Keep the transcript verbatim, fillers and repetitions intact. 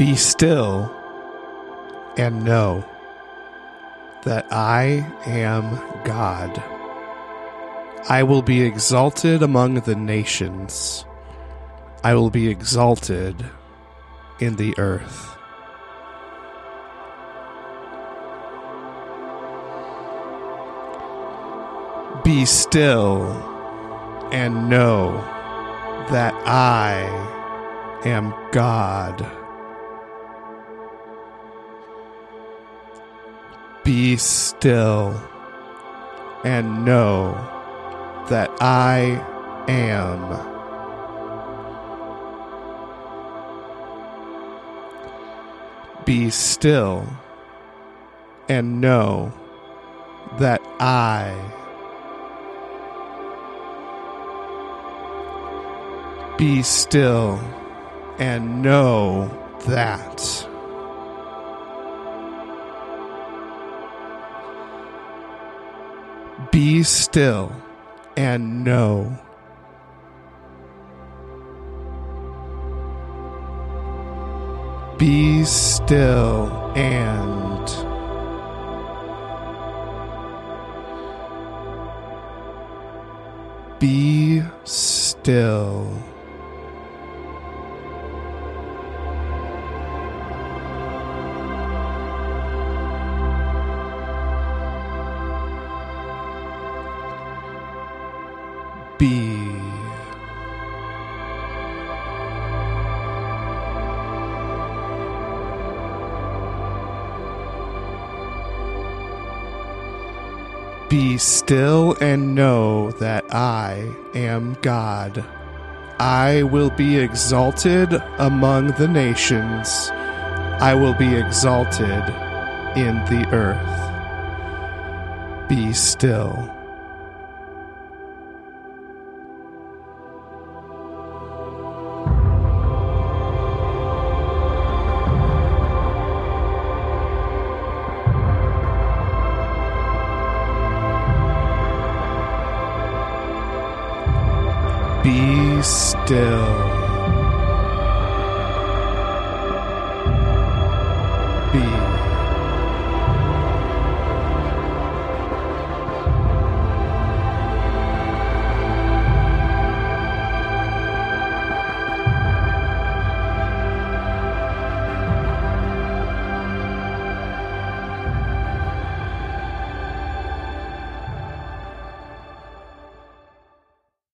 Be still and know that I am God. I will be exalted among the nations. I will be exalted in the earth. Be still and know that I am God. Be still and know that I am. Be still and know that I. Be still and know that. Be still and know. Be still and. Be still. Be. Be still and know that I am God. I will be exalted among the nations. I will be exalted in the earth. Be still. Be still.